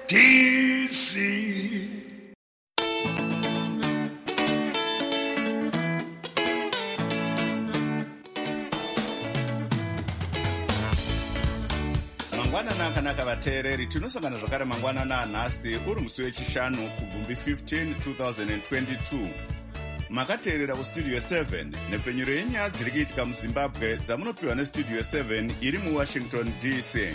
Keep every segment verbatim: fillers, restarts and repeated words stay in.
D C. Mangwanana akanaka vateereri, tinosangana zvakare mangwanana anhasi uri musi wechishanu kubvumbi fifteen twenty twenty-two. Makateerera kustudio seven nepfenyuro yenyaya dziri kuitika muzimbabwe dzamunopiwa nestudio seven iri muwashington D C.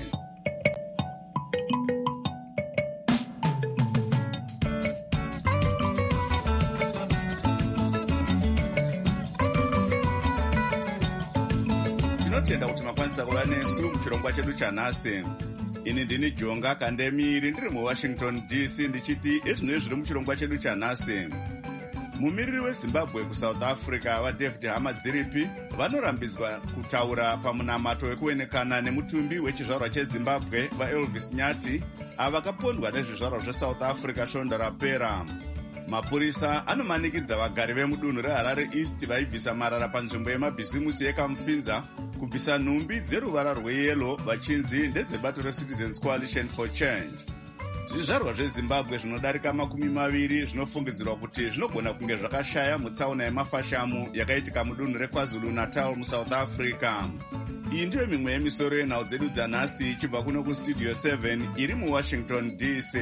Tinotenda kuti makwanisa kuva nesu muchirongwa chedu chanhasi. Ini ndini Jonga Kandemiri ndiri muwashington D C ndichiti ezvinoi zviri muchirongwa chedu chanhasi. Mumiriri weZimbabwe kuSouth Africa vaDavid Hamadziripi vanorambidzwa kutaura pamunamato wekuonekana nemutumbi wechizvarwa cheZimbabwe vaElvis Nyati ava vakapondwa nezvizvarwa zveSouth Africa svonda rapera. Mapurisa anomanikidza vagari vemudunhu reHarare East vaibvisa marara panzvimbo yemabhizimusi ekamupfinza kubvisa nhumbi dzeruvara rweyero vachinzi ndedzebato reCitizens Coalition for Change. Zvizvarwa zveZimbabwe zvinodarika makumi maviri zvinofungidzirwa kuti zvinogona kunge zvakashaya mutsaona yemafashamu yakaitika mudunhu reKwaZulu Natal muSouth Africa. Iyi ndiyo mimwe yemisoro yenhau dzedu dzanhasi ichibva kuno kustudio seven iri muwashington D C.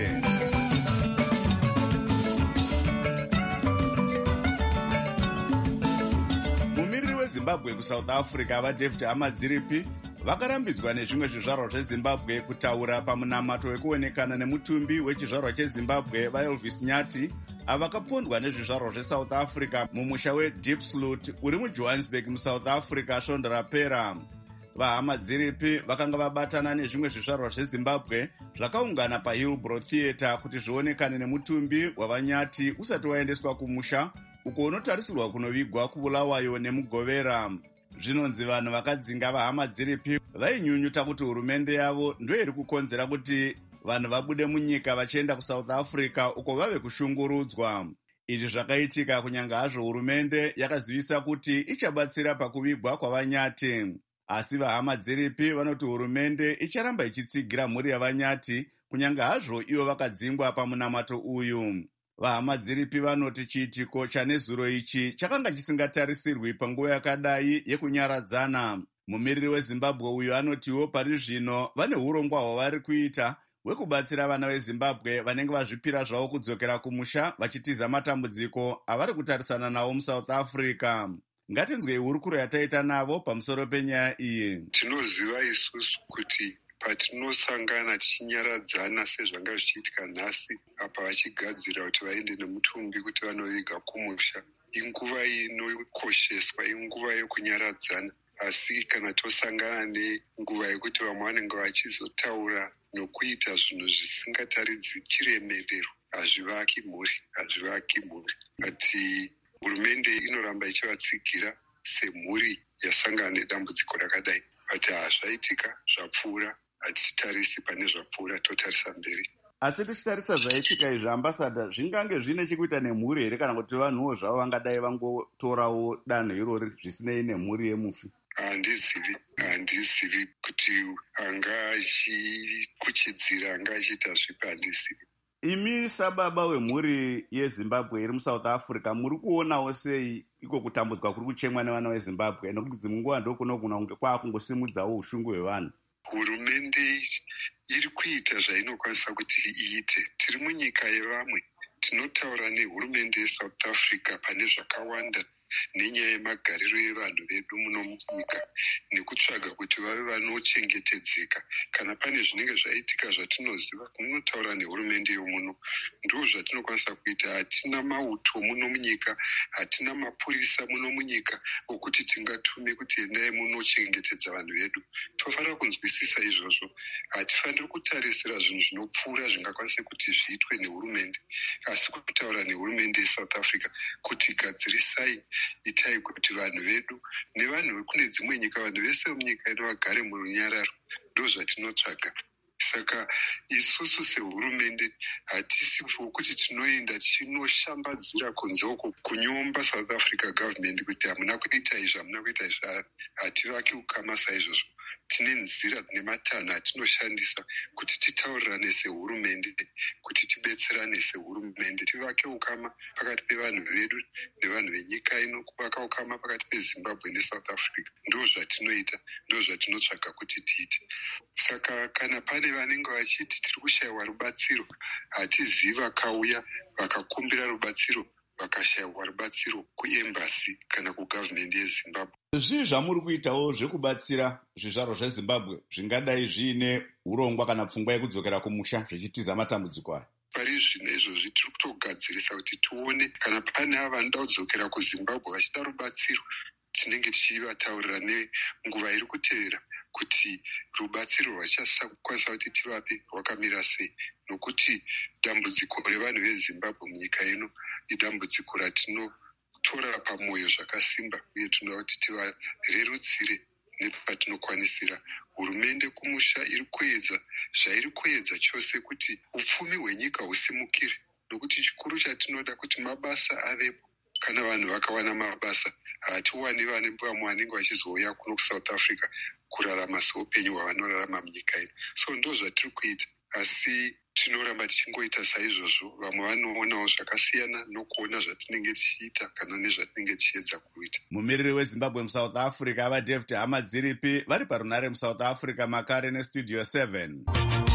Mumiriri weZimbabwe kuSouth Africa vaDavid Hamadziripi vakarambidzwa nezvimwe zvizvarwa zveZimbabwe kutaura pamunamato wekuonekana nemutumbi wechizvarwa cheZimbabwe vaElvis Nyati ava vakapondwa nezvizvarwa zveSouth Africa mumusha weDiepsloot uri muJohannesburg muSouth Africa svonda rapera. VaHamadziripi vakanga vabatana nezvimwe zvizvarwa zveZimbabwe zvakaungana paHillbrow Theatre kuti zvionekane nemutumbi wavanyati usati waendeswa kumusha uko unotarisirwa kunovigwa kubulawayo nemugovera. Zvinonzi vanhu vakadzinga vaHamadziripi vainyunyuta kuti hurumende yavo ndiyo iri kukonzera kuti vanhu vabude munyika vachienda kuSouth Africa uko vave kushungurudzwa. Izvi zvakaitika kunyange hazvo hurumende yakazivisa kuti ichabatsira pakuvigwa kwavanyati. Asi vaHamadziripi vanoti hurumende icharamba ichitsigira mhuri yavanyati kunyange hazvo ivo vakadzingwa pamunamato uyu. VaHamadziripi vanoti chiitiko chanezuro ichi chakanga chisingatarisirwi panguva yakadai yekunyaradzana. Mumiriri weZimbabwe uyu anotiwo pari zvino vane urongwa hwavari kuita hwekubatsira vana veZimbabwe vanenge vazvipira zvavo kudzokera kumusha vachitiza matambudziko avari kutarisana nawo muSouth Africa. Ngatinzwei hurukuro yataita navo pamusoro penyaya iyi. Tinoziva isusu kuti patinosangana tichinyaradzana sezvanga zvichiitika nhasi apa vachigadzira kuti vaende nemutumbi kuti vanoviga kumusha, inguva inokosheswa, inguva yokunyaradzana. Asi kana tosangana nenguva yekuti vamwe vanenge vachizotaura nokuita zvinhu zvisingataridzi chiremerero, hazvivaki mhuri, hazvivaki mhuri. Ati hurumende inoramba ichivatsigira semhuri yasangana nedambudziko rakadai. Ati hazvaitika zvapfuura, hatitarisi pane zvapfuura, totarisa mberi. Asi tichitarisa zvaitika izvi ambasada, zvingange zvine chekuita nemhuri here kana kuti vanhuwo zvavo vangadai vangotorawo danho irori zvisinei nemhuri yemufi? Handizivi, handizivi kuti anga achikuchidzira, anga achiita zvipi, handizivi. Imi sababa wemhuri yeZimbabwe iri muSouth Africa muri kuonawo sei iko kutambudzwa kuri kuchemwa nevana veZimbabwe, nokuti dzimwe nguva ndokunogona kunge kwaakungosimudzawo ushungu hwevanhu? Hurumende iri kuita zvainokwanisa kuti iite. Tiri munyika yevamwe, tinotaura nehurumende yeSouth Africa pane zvakawanda nenyaya yemagariro evanhu vedu muno munyika nekutsvaga kuti vave vanochengetedzeka. Kana pane zvinenge zvaitika zvatinoziva, munotaura nehurumende yomuno. Ndizvo zvatinokwanisa kuita. Hatina mauto muno munyika, hatina mapurisa muno munyika okuti tingatume kuti endai munochengetedza vanhu vedu. Tofanira kunzwisisa izvozvo. Hatifaniri kutarisira zvinhu zvinopfuura zvingakwanisa kuti zviitwe nehurumende, asi kutaura nehurumende yeSouth Africa kuti gadzirisai, itai kuti vanhu vedu nevanhu vekune dzimwe nyika, vanhu vese vemunyika yedu vagare murunyararo. Ndo zvatinotsvaga. Saka isusu sehurumende hatisi kuti tinoenda tinoshambadzira kunze uko kunyomba South Africa government kuti hamuna kuita izvi, hamuna kuita izvi. Hativaki ukama saizvozvo. tine nzira dzine matanho atinoshandisa kuti titaurirane sehurumende, kuti tibetserane sehurumende, tivake ukama pakati pevanhu vedu nevanhu venyika ino, kuvaka ukama pakati pezimbabwe nesouth africa. Ndo zvatinoita, ndo zvatinotsvaga kuti tiite. Saka kana pane vanenge vachiti tiri kushayiwa rubatsiro, hatizivi vakauya vakakumbira rubatsiro vakashayiwa rubatsiro kuembasi kana kugavhmendi yezimbabwe. Zvii zvamuri kuitawo zvekubatsira zvizvarwa zvezimbabwe zvingadai zviine urongwa kana pfungwa yekudzokera kumusha zvichitiza matambudziko aya? Pari zvino izvozvi tiri kutogadzirisa kuti tione kana pane ava vanoda kudzokera kuzimbabwe vachida rubatsiro, tinenge tichivataurira nenguva iri kutevera kuti rubatsiro rwachakwanisa kuti tivape rwakamira sei, nokuti dambudziko revanhu vezimbabwe munyika ino idambudziko ratinotora pamwoyo zvakasimba, uye tinoda kuti tivarerutsire nepatinokwanisira. Hurumende kumusha iri kuedza zvairi kuedza chose kuti upfumi hwenyika husimukire, nokuti chikuru chatinoda kuti mabasa avepo. Kana vanhu vakawana mabasa, hatiwani vane vamwe vanenge vachizouya kuno kuSouth Africa kurarama seupenyu hwavanorarama munyika ino. So ndo zvatiri kuita, asi tinoramba tichingoita saizvozvo. Vamwe vanoonawo zvakasiyana nokuona zvatinenge tichiita kana nezvatinenge tichiedza kuita. Mumiriri weZimbabwe muSouth Africa vaDavid Hamadziripi vari parunare muSouth Africa makare nestudio seven.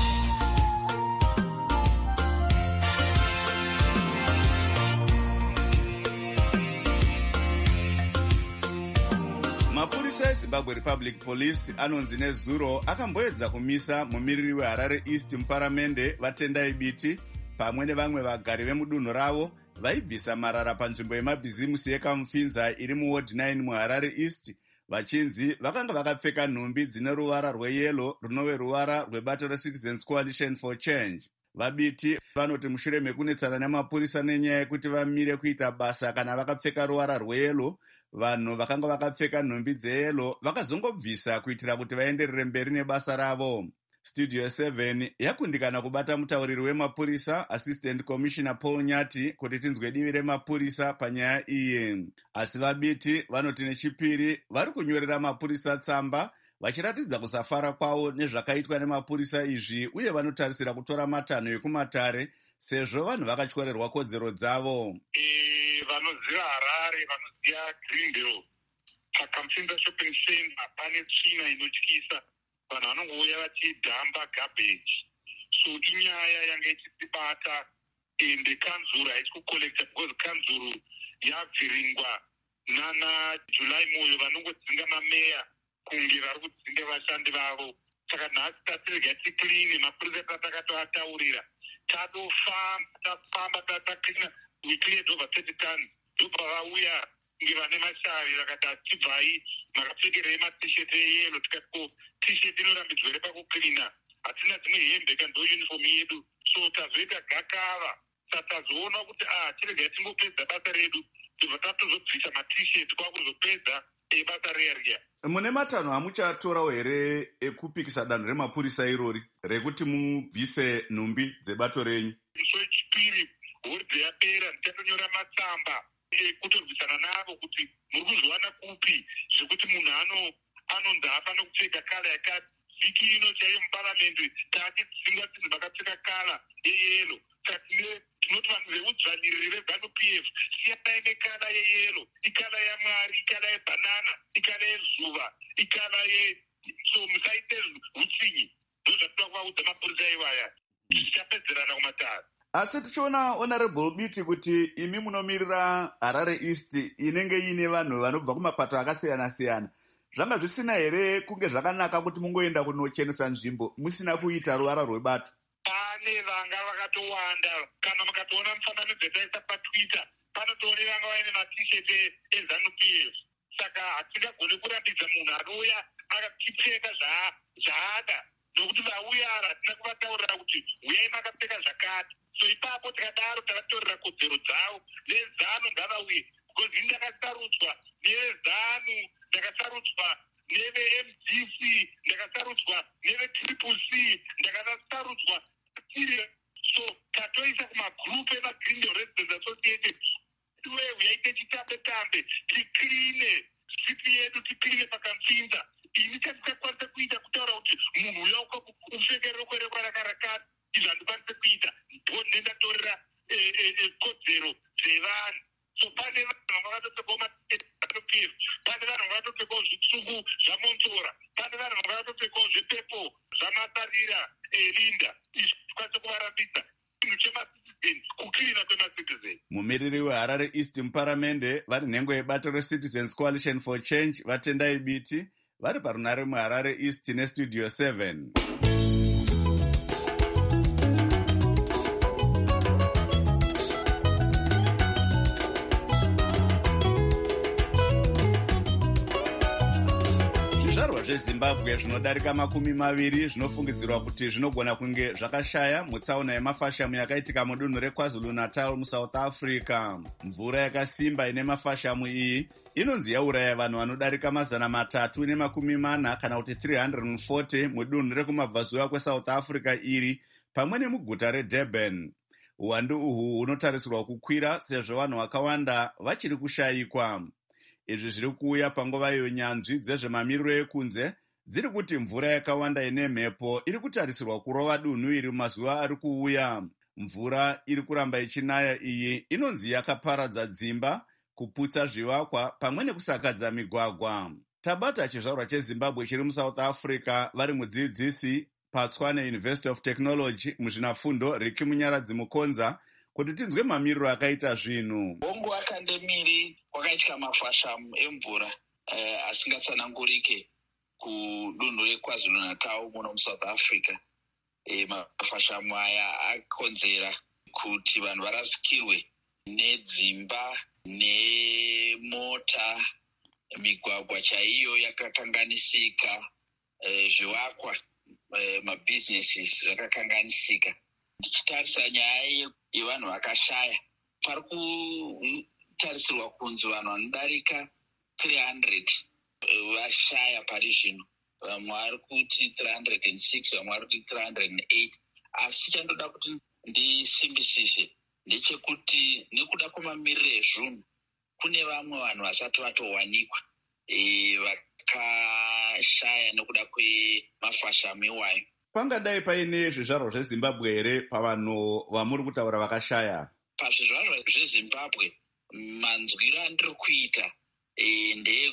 Mapurisa eZimbabwe Republic Police anonzi nezuro akamboedza kumisa mumiriri weHarare East muparamende vaTendai Biti pamwe nevamwe vagari vemudunhu ravo vaibvisa marara panzvimbo yemabhizimusi yekamupfinza iri muward nine muHarare East, vachinzi vakanga vakapfeka nhumbi dzine ruvara rweyero runove ruvara rwebato reCitizens Coalition for Change. VaBiti vanoti mushure mekunetsana nemapurisa nenyaya yekuti vamire kuita basa kana vakapfeka ruvara rweyero, vanhu vakanga vakapfeka nhumbi dzeyero vakazongobvisa kuitira kuti vaenderere mberi nebasa ravo. Studio seven yakundikana kubata mutauriri wemapurisa Assistant Commissioner Paul Nyati kuti tinzwe divi remapurisa panyaya iyi. Asi VaBiti vanoti nechipiri vari kunyorera mapurisa tsamba vachiratidza kusafara kwavo nezvakaitwa nemapurisa izvi, uye vanotarisira kutora matanho ekumatare sezvo vanhu vakatyorerwa kodzero dzavo. E, vanoziva Harare vanoziva Greendale pakamupfinza shopping center pane tsvina inotyisa, vanhu vanongouya vachidhamba garbage. So inyaya yanga ichitibata ende kanzuru haisi kukolekta because kanzuru yabviringwa nana July Moyo vanongodzinga mameya kunge vari kudzinga vashandi vavo. Saka nhasi tatirega tikline, mapurisa tatakatoataurira tatofamba tafamba tatakina, we cleared over thirty tons. Ndobva vauya kunge vane mashavi vakati atibvai makapfekerei matshirt eyero, tikati ko tshirt inorambidzwa ere pakuklina, hatina dzimwe hembe ka ndo uniform yedu. So tazoita gakava, saka tazoona kuti ah tirega tingopedza basa redu, tobva tatozobvisa matshirt kwakuzopedza ebasa reria. Mune matanho amuchatorawo here ekupikisa danho remapurisa irori rekuti mubvise nhumbi dzebato renyu? Musi wechipiri horidhe yapera ndichatonyora matsamba ekutorwisana navo kuti muri kuzowana kupi zvekuti munhu ano anonzi hafana kupfeka kala yakati. Vhiki ino chaiyo muparamende taatidzinga tinhu vakapfeka kala yeyero. Saka tinoti vanhu veudzvanyiriri veZanu P F siyanai nekala yeyero, ikala yaMwari, ikala yebhanana, ikala yezuva, ikala ye... So musaite hutsinyi. Ndo zvatoda kuvaudza mapurisa ivaya tichapedzerana kumatare. Asi tichiona Honorable Biti kuti imi munomirira Harare East inenge ine vanhu vanobva kumapato akasiyana-siyana, zvanga zvisina here kunge zvakanaka kuti mungoenda kunochenesa nzvimbo musina kuita ruvara rwebato? Pane vanga vakatowanda, kana mukatoona mufananidzo yataisa paTwitter panotoone vanga vaine matshirt eZanu P F. Saka hatingagoni kurambidza munhu anouya akapfeka zvaada, nokuti vauya hatina kuvataurira kuti uyai makapfeka zvakati. So ipapo tikadaro takatorera kodzero dzavo. VeZanu ngavauye, because ini ndakasarudzwa neveZanu, ndakasarudzwa neve-M D C, ndakasarudzwa neve-Triple C, ndakasarudzwa tiri. So tatoisa kumagrupu ema-Greendale Residents Association, iwe uyaite chitambe-tambe, tikline sipi yedu, tikline pakamupfinza, ini chandingakwanisa kuita kutaura kuti munhu uya upfeke roko rekwa rakarakara izvo handikwanise kuita ndonde ndatorera kodzero dzevanhu. So pane vanhu vakatopfekawo matopf, pane vanhu vakatopfekawo zvitsvuku zvamonzora, pane vanhu vakatopfekawo zvepepo zvamasarira linda. Izvi zvikwanise kuvarambidza chinhu chemasitizeni, kukirina kwemasitizeni. Mumiriri weHarare East muparamende vari nhengo yebato reCitizens Coalition for Change vatendai biti vari parunare muHarare East nestudio seven. Zvizvarwa zveZimbabwe zvinodarika makumi maviri zvinofungidzirwa kuti zvinogona kunge zvakashaya mutsaona yemafashamu yakaitika mudunhu reKwaZulu Natal muSouth Africa. Mvura yakasimba ine mafashamu iyi inonzi yauraya vanhu vanodarika mazana matatu nemakumi mana kana kuti three hundred forty mudunhu rekumabvazuva kweSouth Africa iri pamwe nemuguta reDurban. Uwandu uhu hunotarisirwa kukwira sezvo vanhu vakawanda vachiri kushayikwa. Izvi zviri kuuya panguva iyo nyanzvi dzezvemamiriro ekunze dziri kuti mvura yakawanda ine mhepo iri kutarisirwa kurova dunhu iri mumazuva ari kuuya. Mvura iri kuramba ichinaya iyi inonzi yakaparadza dzimba, kuputsa zvivakwa pamwe nekusakadza migwagwa. Tabata chizvarwa cheZimbabwe chiri muSouth Africa vari mudzidzisi paTswane University of Technology muzvinafundo Riki Munyaradzi Mukonza kuti tinzwe mamiriro akaita zvinhu. Bongo akandemiri kwakaitika mafashamu emvura eh, asingatsanangurike kudunhu reKwaZulu Natal muno muSouth Africa. Eh, mafashamu aya akonzera kuti vanhu varasikirwe nedzimba nemota, migwagwa chaiyo yakakanganisika, eh, zvivakwa, eh, mabusinesses zvakakanganisika. Ndichitarisa nyaya yevanhu vakashaya, pari kutarisirwa kunzi vanhu vanodarika three hundred vashaya pari zvino. Vamwe vari kuti three hundred six, vamwe vari kuti three hundred eight. Asi chandoda kuti ndisimbisise ndechekuti nekuda kwemamiriro ezvunhu kune vamwe vanhu vasati vatowanikwa e, vakashaya nekuda kwemafashamu iwayo. Pangadai paine zvizvarwa zveZimbabwe here pavanhu vamuri kutaura vakashaya? Pazvizvarwa zveZimbabwe manzwiro andiri kuita e,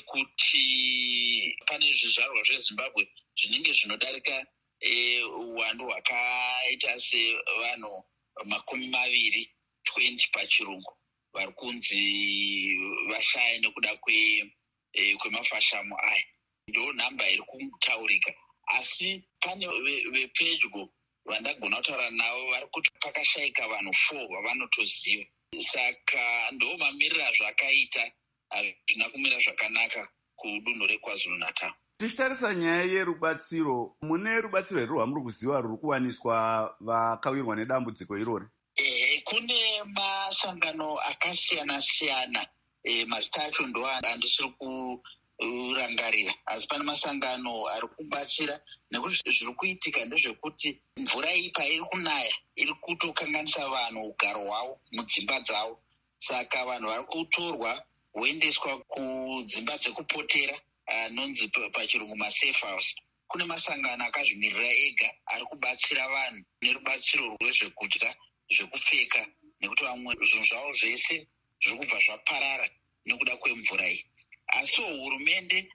ndeyekuti pane zvizvarwa zveZimbabwe zvinenge zvinodarika e, uwandu hwakaita sevanhu makumi maviri twenty pachirungu vari kunzi vashaya nekuda kwe e, kwemafashamu aya. Ndo nhamba iri kutaurika. Asi pane vepedyo vandagona kutaura navo vari kuti pakashayika vanhu four vavanotoziva. Saka ndo mamiriro zvakaita hazvina kumira zvakanaka kudunhu reKwaZulu Natal. Tichitarisa nyaya yerubatsiro, mune rubatsiro here rwamuri kuziva ruri kuwaniswa vakawirwa nedambudziko irori? Ehe, kune masangano akasiyana siyana, e, mazita acho ndo handisiri kurangarira, asi pane masangano ari kubatsira nekuti zviri kuitika ndezvekuti mvura iyi pairi kunaya iri kutokanganisa vanhu ugaro hwavo mudzimba dzavo. Saka vanhu vari kutorwa voendeswa kudzimba dzekupotera anonzi pachirungu masafe house. Kune masangano akazvimirira ega ari kubatsira vanhu nerubatsiro rwezvekudya, zvekupfeka, nekuti vamwe zvinhu zvavo zvese zviri kubva zvaparara nekuda kwemvura iyi. Asi hurumende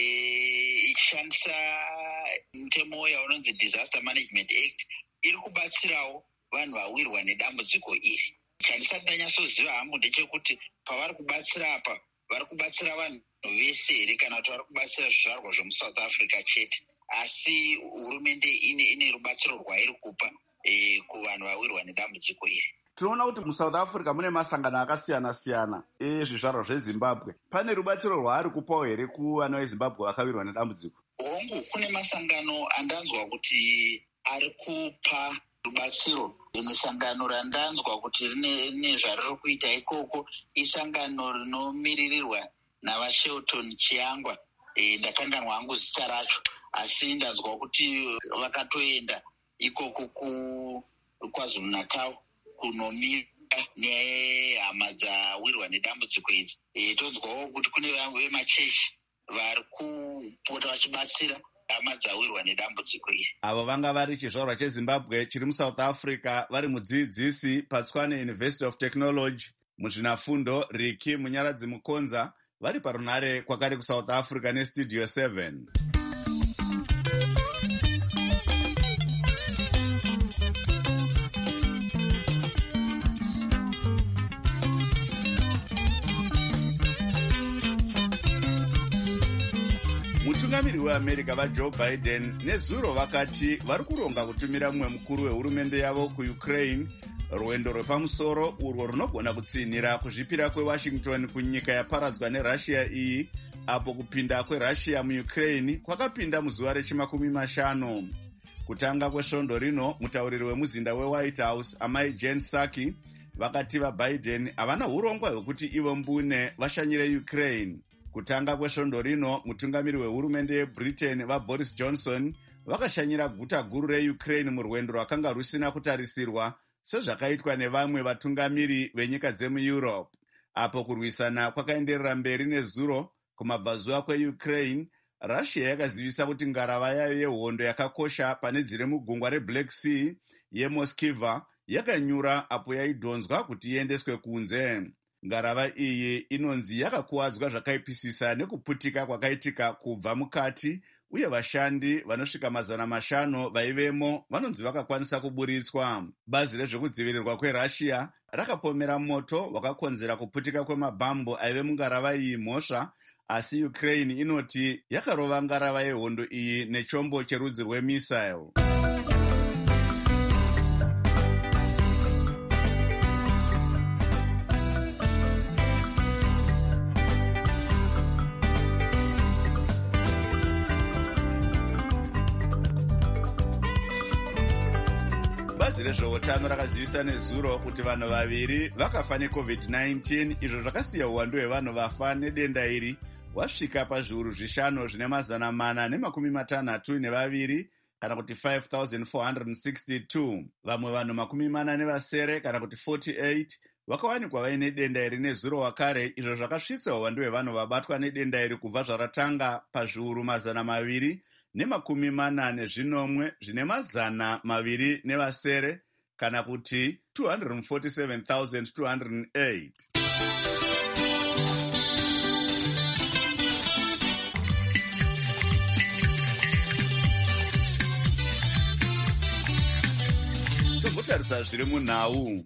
ichishandisa e, mutemo yaunonzi Disaster Management Act iri kubatsirawo vanhu vawirwa nedambudziko iri. Chandisati ndanyatsoziva hangu ndechekuti pavari kubatsira apa vari kubatsira vanhu vese here kana kuti vari kubatsira zvizvarwa zvemuSouth Africa chete. Asi hurumende ine, ine rubatsiro rwairi kupa e, kuvanhu vawirwa nedambudziko iri. Tinoona kuti muSouth Africa mune masangano akasiyana siyana ezvizvarwa zveZimbabwe. Pane rubatsiro rwaari kupawo here kuvana veZimbabwe vakawirwa nedambudziko? Hongu, kune masangano andanzwa kuti ari kupa rubatsiro. Rimwe sangano randanzwa kuti rine zvariri kuita ikoko isangano rinomiririrwa navaShelton Chiangwa. E, ndakanganwa hangu zita racho, asi ndanzwa kuti vakatoenda ikoko kuKwaZulu Natal kunomira nehama dzawirwa nedambudziko idzi. E, tonzwawo kuti kune vemachechi vari kupota vachibatsira hama dzawirwa nedambudziko iri. Avo vanga vari chizvarwa cheZimbabwe chiri muSouth Africa, vari mudzidzisi paTshwane University of Technology, muzvinafundo Riki Munyaradzi Mukonza, vari parunare kwakare kuSouth Africa neStudio seven. Mutungamiri weAmerica vaJoe Biden nezuro vakati vari kuronga kutumira mumwe mukuru wehurumende yavo kuUkraine, rwendo rwepamusoro urwo runogona kutsinhira kuzvipira kweWashington kunyika yaparadzwa neRussia iyi, apo kupinda kweRussia muUkraine kwakapinda muzuva rechimakumi mashanu. Kutanga kwesvondo rino, mutauriri wemuzinda weWhite House amai Jen Psaki vakati vaBiden havana urongwa hwekuti ivo mbune vashanyire Ukraine. Kutanga kwesvondo rino, mutungamiri wehurumende yeBritain vaBoris Johnson vakashanyira guta guru reUkraine murwendo rwakanga rusina kutarisirwa sezvakaitwa nevamwe vatungamiri venyika dzemuEurope. Apo kurwisana kwakaenderera mberi nezuro kumabvazuva kweUkraine, Russia yakazivisa kuti ngarava yayo yehondo yakakosha pane dziri mugungwa reBlack Sea yeMoskiva yakanyura apo yaidhonzwa kuti iendeswe kunze. Ngarava iyi inonzi yakakuwadzwa zvakaipisisa nekuputika kwakaitika kubva mukati, uye vashandi vanosvika mazana mashanu vaivemo vanonzi vakakwanisa kuburitswa. Bazi rezvekudzivirirwa kweRussia rakapomera moto wakakonzera kuputika kwemabhambu aive mungarava iyi mhosva, asi Ukraine inoti yakarova ngarava yehondo iyi nechombo cherudzi rwemisile. Bazi rezveutano rakazivisa nezuro kuti vanhu vaviri vakafa neCovid nineteen, izvo zvakasiya uwandu hwevanhu vafa nedenda iri wasvika pazviuru zvishanu zvine mazana mana nemakumi matanhatu nevaviri kana kuti five thousand four hundred sixty-two. Vamwe vanhu makumi mana nevasere kana kuti forty-eight vakawanikwa vaine denda iri nezuro wakare, izvo zvakasvitsa uwandu hwevanhu vabatwa nedenda iri kubva zvaratanga pazviuru mazana maviri nemakumi mana nezvinomwe zvine mazana maviri nevasere kana kuti two hundred forty-seven thousand two hundred eight. Togotarisa zviri munhau.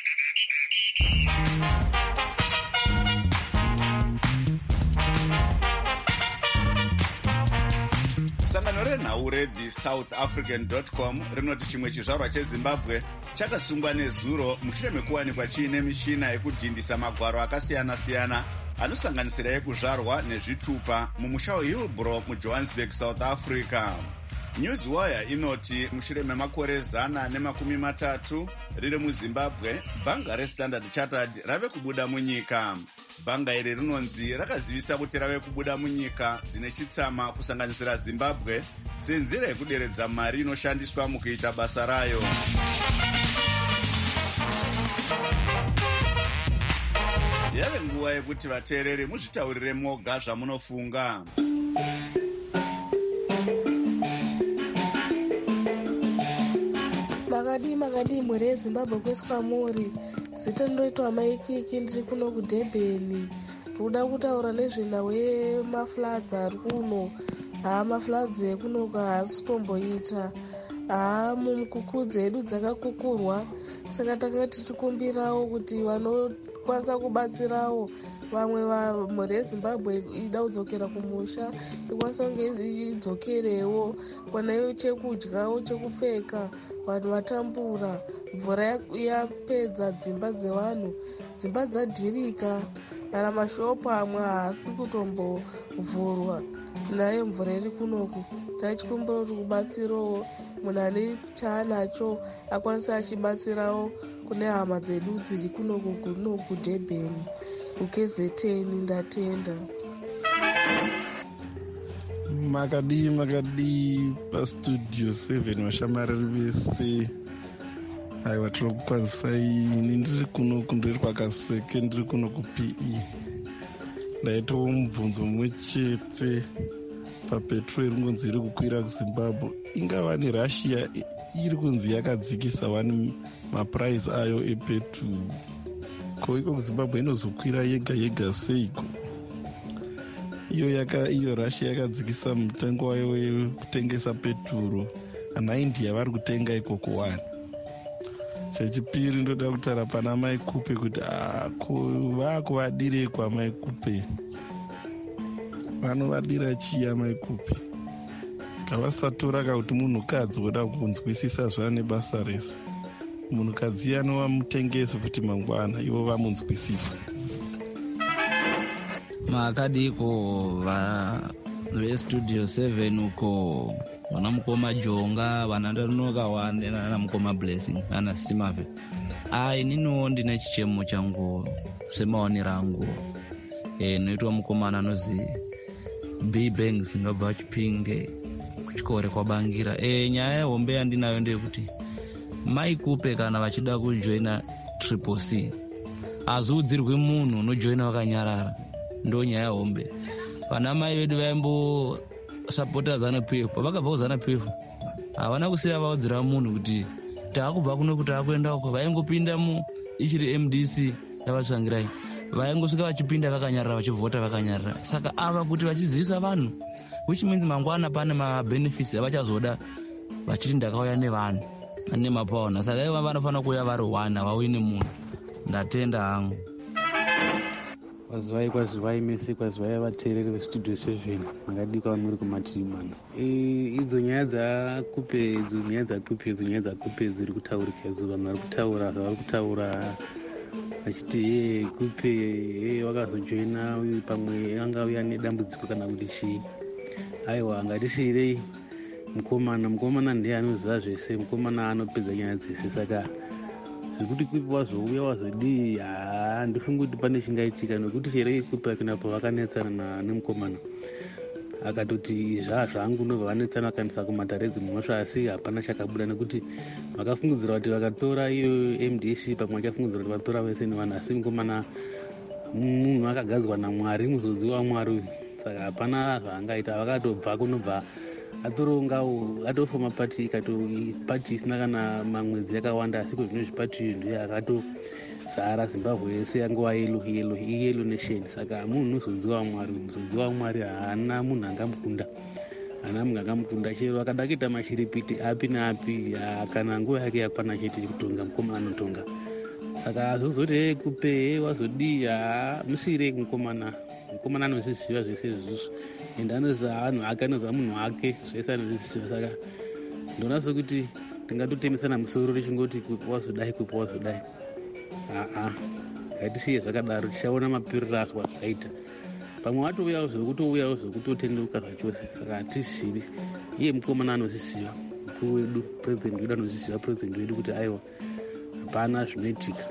Sangano renhau reThe South African dot com rinoti chimwe chizvarwa cheZimbabwe chakasungwa nezuro mushure mekuwanikwa chiine mishina yekudhindisa magwaro akasiyana-siyana anosanganisira ekuzvarwa nezvitupa mumusha weHillbrow muJohannesburg, South Africa. Newswire inoti mushure memakore zana nemakumi matatu riri muZimbabwe, bhanga reStandard Chartered rave kubuda munyika. Bhanga iri rinonzi rakazivisa kuti rave kubuda munyika dzine chitsama kusanganisira Zimbabwe senzira yekuderedza mari inoshandiswa mukuita basa rayo. Yave nguva yekuti vateereri muzvitaurire moga zvamunofunga. Makadi makadi mhuri yeZimbabwe kweswa muri zita ndoitwa maikiki ndiri kuno kuDurban. Tinoda kutaura nezvenhau yemafloods ari kuno. Haa, mafloods ekunoka haasi kutomboita. Haa, mumukuku dzedu dzakakukurwa, saka takanga tichikumbirawo kuti vanokwanisa kubatsirawo vamwe mhuri yeZimbabwe ida kudzokera kumusha ikwanisa kunge idzokerewo kwanayo chekudyawo chekupfeka. Vanhu vatambura, mvura yapedza dzimba dzevanhu, dzimba dzadhirika, kana mashopu amwe haasi kutombovhurwa nayo mvura iri kunoku. Tachikumbira kuti kubatsirawo munhu ane chaanacho akwanisa achibatsirawo kune hama dzedu dziri kunoku kuno kuDurban, kuK Z N. Ndatenda. Makadi makadi paStudio seven vashamariri vese. Aiwa, tiri kukwazisai. Ini ndiri kuno ndiri paKaseke, ndiri kuno kuP E. ndaitawo mubvunzo mumwe chete papetrol ingonzi iri kukwira kuzimbabwe. Ingava nerussia iri kunzi yakadzikisa wani mapuraizi ayo epetrol, ko iko kuzimbabwe inozokwira yega yega seiko? iyo yaka iyo russia yakadzikisa mutengo wayo wekutengesa petrol, ana india vari kutenga ikoko wani. Chechipiri ndoda kutaura pana mai kupe kuti vakuvadire kwamai kupe, vanovadira chiya mai kupe? Ngavasatora kakuti munhukadzi voda kunzwisisa zvane basa rese. Munhukadzi anova mutengesi kuti mangwana ivo vamunzwisisa. Makadiko va vestudio seven uko vana mukoma Jonga, vana ndanoka wande nana mukoma Blessing ana Simave. Ai nino ndine chichemo changu semaonera angu e noitwa mukomana anozi B Banks ngabva Chipinge kuchikore kwabangira. E nyaya yehombe yandinayo ndeyekuti mai kupe kana vachida kujoina triple C azudzirwe munhu unojoina wakanyarara, ndo nyaya yehombe. Vana mai vedu vaimbo supporta zana P F, vakabva kuzana P F havana kusiya vaudzira munhu kuti taakubva kuno kuti akuenda uko. Vaingopinda mu ichiri M D C yavatsvangirai, vaingosvika vachipinda vakanyarara, vachivhota vakanyarara. Saka ava kuti vachizivisa vanhu, which means mangwana pane mabenefits avachazoda vachiti ndakauya nevanhu ane mapaona. Saka ivo vanofanira kuuya vari one, havauyi nemunhu. Ndatenda hangu. Kwazivai kwazivai mese kwazivai vateereri vestudio seven makadika muri kumativi mana. Idzo nyaya dzakupe idzo nyaya dzakupe idzo nyaya dzakupe dziri kutaurika idzo, vanhu vari kutaura zvavari kutaura vachiti ye kupe ye wakazojoina uyu pamwe anga uya nedambudziko kana kuti chii. Aiwa ngatisiyirei mukomana, mukomana ndiye anoziva zvese, mukomana anopedza nyaya dzese. Saka zvekuti kupi wazouya wazodii, handifungi kuti pane chingaitika, nokuti chero kupi akina pavakanetsana nemukomana akatoti zvaa zvangu nobva vanetsana vakanisa kumataredzi munosva, asi hapana chakabuda, nekuti vakafungidzira kuti vakatora iyo M D C pamwe vachafungidzira kuti vatora vese nevanhu, asi mukomana munhu akagadzwa naMwari, muzodzi waMwari uyu. Saka hapana zvaangaita, vakatobva kunobva atorongawo atofoma pati ikati pati isina kana mamwedzi yakawanda, asi kuzvino zvipati ndiye akatozara Zimbabwe yese yanguva yelo yelo yelo nation. Saka munhu uzodziwa Mwari, uzodziwa Mwari, haana munhu angamukunda, haana munhu angamukunda. Chero akada kuita mashiripiti api naapi, kana nguva yake yapana chete kutonga, mukomana anotonga. Saka azozoti kupe wazodii, musiyirei mukomana. Mukomana anozviziva zvese izvozvo, ende anoziva vanhu ake, anoziva munhu wake, zvese anozviziva. Saka ndona sokuti tingatotemesana musoro richingoti kupi wazodai kupi wazodai. Aa ngatisiye zvakadaro, tichaona mapiriro azwa zvaita. Pamwe watouyawo zvokutouyawo zvokutotenderuka zvachose. Saka hatizivi, iye mukomana anozviziva, mukuru wedu purezidendi wedu anozviziva, purezidendi wedu kuti aiwa hapana zvinoitika.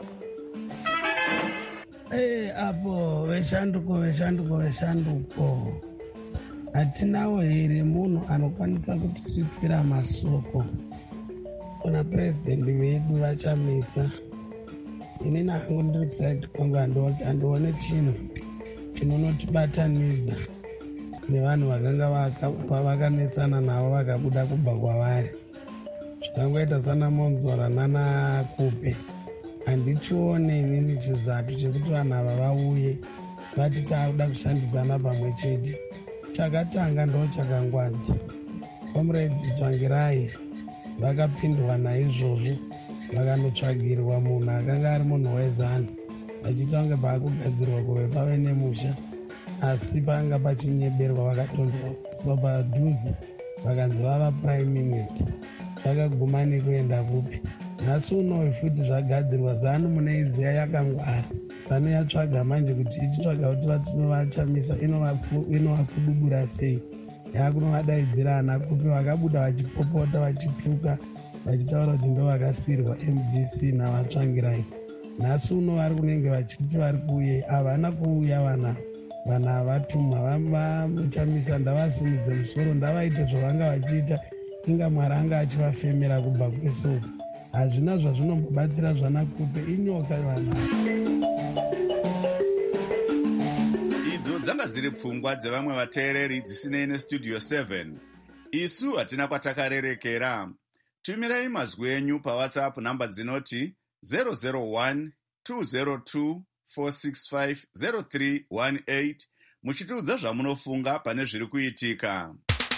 Eh, apo veshanduko veshanduko veshanduko hatinawo here munhu anokwanisa kutisvitsira masoko kuna purezidendi vedu vachamisa. Ini nangu ndiri kusaidi kwangu handione chinhu chinonotibatanidza nevanhu vakanga vakanetsana navo vakabuda kubva kwavari, zvikangoita sana Monzora nana Kupe. Handichione inini chizato chekuti vanhu ava vauye vati takuda kushandidzana pamwe chete. Chakatanga ndo chakangwadza. Comrade Tsvangirai vakapindwa naizvozvo, vakanotsvagirwa munhu akanga ari munhu wezano, vachita kunge paakugadzirwa kuve pave nemusha, asi panga pachinyeberwa vakatonzwa padhuze vakanzi vava prime minister. Vakaguma nekuenda kupi? Nhasi unowe futi zvagadzirwa, zanu muneiziya yakangwara. Zanu yatsvaga manje kuti ichitsvaga kuti vachinovachamisa inovakudubura sei. Yakunovadaidzira ana Kupe vakabuda vachipopota vachituka vachitaura kuti ndo vakasirwa M D C navatsvangirai. Nhasi uno vari kunenge vachiti vari kuuya, havana kuuya vana vana havatumwa, vamuchamisa ndavasimudze musoro, ndavaite zvavanga vachiita, inga Mwari anga achivafemera kubva kwese uku. Hazvina zvazvinombobatsira zvana Kupe, inyoka vanhu. dzanga dziri pfungwa dzevamwe vateereri dzisinei nestudio seven. Isu hatina kwatakarerekera. Tumirai mazwi enyu pawhatsapp namba dzinoti zero zero one two zero two four six five zero three one eight muchitiudza zvamunofunga pane zviri kuitika.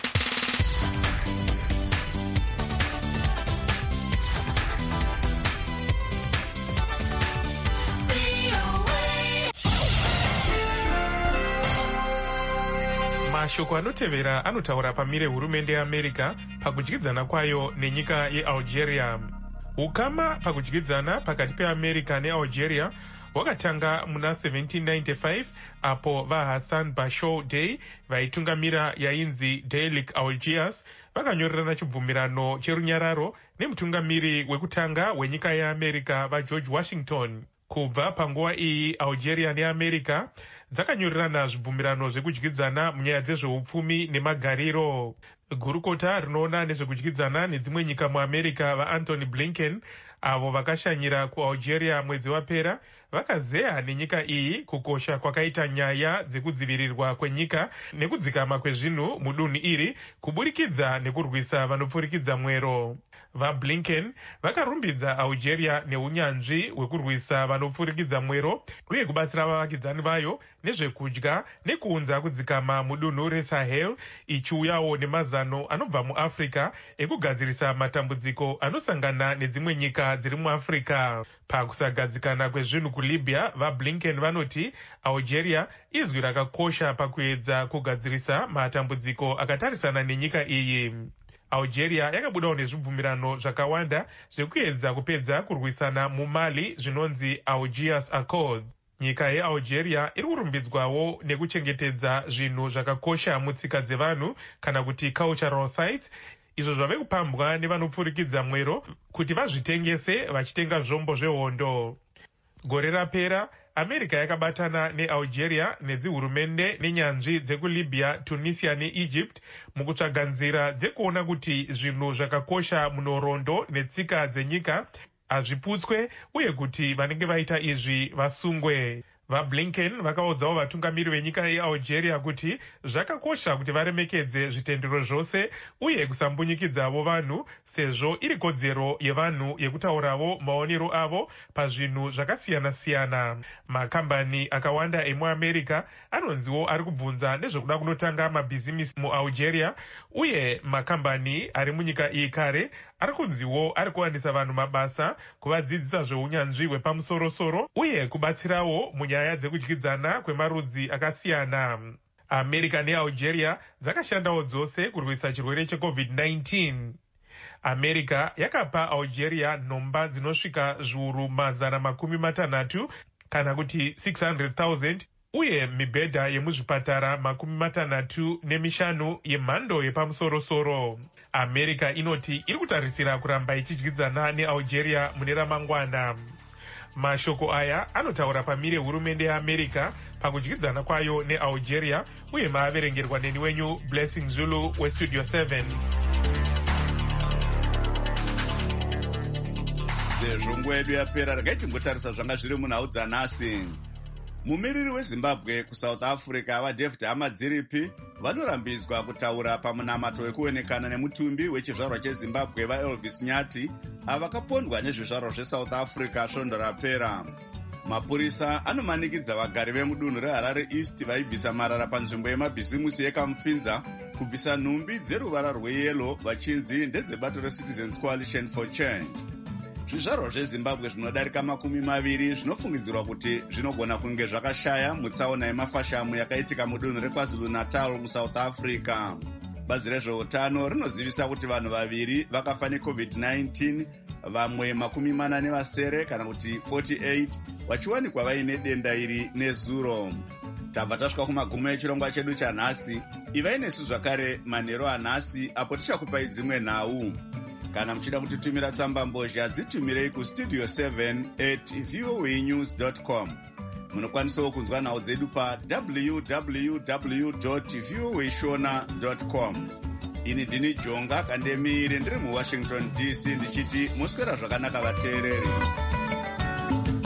Mashoko anotevera anotaura pamire hurumende yeAmerica pakudyidzana kwayo nenyika yeAlgeria. Ukama pakudyidzana pakati peAmerica neAlgeria hwakatanga muna seventeen ninety-five apo vaHassan Bashour Day vaitungamira yainzi Daily Algiers vakanyorerana chibvumirano cherunyararo nemutungamiri wekutanga wenyika yeAmerica vaGeorge Washington. Kubva panguva iyi Algeria neAmerica dzakanyorerana zvibvumirano zvekudyidzana munyaya dzezveupfumi nemagariro. Gurukota rinoona nezvekudyidzana nedzimwe nyika muAmerica vaAnthony Blinken avo vakashanyira kuAlgeria mwedzi wapera vakazeya nenyika iyi kukosha kwakaita nyaya dzekudzivirirwa kwenyika nekudzikama kwezvinhu mudunhu iri kuburikidza nekurwisa vanopfurikidza mwero. VaBlinken vakarumbidza Algeria neunyanzvi hwekurwisa vanopfurikidza mwero uye kubatsira vavakidzani vayo nezvekudya nekuunza kudzikama mudunhu reSahel, ichiuyawo nemazano anobva muAfrica ekugadzirisa matambudziko anosangana nedzimwe nyika dziri muAfrica. Pakusagadzikana kwezvinhu kuLibya, vaBlinken vanoti Algeria izwi rakakosha pakuedza kugadzirisa matambudziko akatarisana nenyika iyi. Algeria yakabudawo nezvibvumirano zvakawanda zvekuedza kupedza kurwisana muMali zvinonzi Algiers Accords. Nyika yeAlgeria iri kurumbidzwawo nekuchengetedza zvinhu zvakakosha mutsika dzevanhu kana kuti cultural sites, izvo zvave kupambwa nevanopfurikidza mwero kuti vazvitengese vachitenga zvombo zvehondo. Gore rapera America yakabatana neAlgeria nedzihurumende nenyanzvi dzekuLibya, Tunisia neEgypt mukutsvaga nzira dzekuona kuti zvinhu zvakakosha munhoroondo netsika dzenyika hazviputswe uye kuti vanenge vaita izvi vasungwe. VaBlinken vakaudzawo vatungamiri venyika yeAlgeria kuti zvakakosha kuti varemekedze zvitendero zvose uye kusambunyikidzavo vanhu sezvo iri kodzero yevanhu yekutaurawo maonero avo pazvinhu zvakasiyana-siyana. Makambani akawanda emuAmerica anonziwo ari kubvunza nezvekuda kunotanga mabhizimisi muAlgeria uye makambani ari munyika iyi kare ari kunziwo ari kuwanisa vanhu mabasa, kuvadzidzisa zveunyanzvi hwepamusoro-soro uye kubatsirawo munyaya dzekudyidzana kwemarudzi akasiyana. America neAlgeria dzakashandawo dzose kurwisa chirwere checovid nineteen. America yakapa Algeria nhomba dzinosvika zviuru mazana makumi matanhatu kana kuti six hundred thousand uye mibhedha yemuzvipatara makumi matanhatu nemishanu yemhando yepamusoro-soro. America inoti iri kutarisira kuramba ichidyidzana neAlgeria mune ramangwana. Mashoko aya anotaura pamire hurumende yeAmerica pakudyidzana kwayo neAlgeria uye maaverengerwa neni wenyu Blessing Zulu weStudio seven. Sezvo nguva yedu yapera, regai timbotarisa zvanga zviri munhau dzanhasi. Mumiriri weZimbabwe kuSouth Africa vaDavid Hamadziripi vanorambidzwa kutaura pamunamato wekuonekana nemutumbi wechizvarwa cheZimbabwe vaElvis Nyati ava vakapondwa nezvizvarwa zveSouth Africa svondo rapera. Mapurisa anomanikidza vagari vemudunhu reHarare East vaibvisa marara panzvimbo yemabhizimusi yekamupfinza kubvisa nhumbi dzeruvara rweyero vachinzi ndedzebato reCitizens Coalition for Change. Zvizvarwa zveZimbabwe zvinodarika makumi maviri zvinofungidzirwa kuti zvinogona kunge zvakashaya mutsaona yemafashamu yakaitika mudunhu reKwaZulu Natal muSouth Africa. Bazi rezveutano rinozivisa kuti vanhu vaviri vakafa necovid nineteen, vamwe makumi mana nevasere kana kuti forty-eight vachiwanikwa vaine denda iri nezuro. Tabva tasvika kumagumo echirongwa chedu chanhasi. Ivai nesu zvakare manheru anhasi apo tichakupai dzimwe nhau. Kana muchida kutitumira tsamba mbozha dzitumirei kustudio seven at voanews dot com. Munokwanisawo kunzwa nhau dzedu pa w w w dot voashona dot com. Ini ndini Jonga Kandemire ndiri muWashington D C ndichiti muswera zvakanaka vateereri.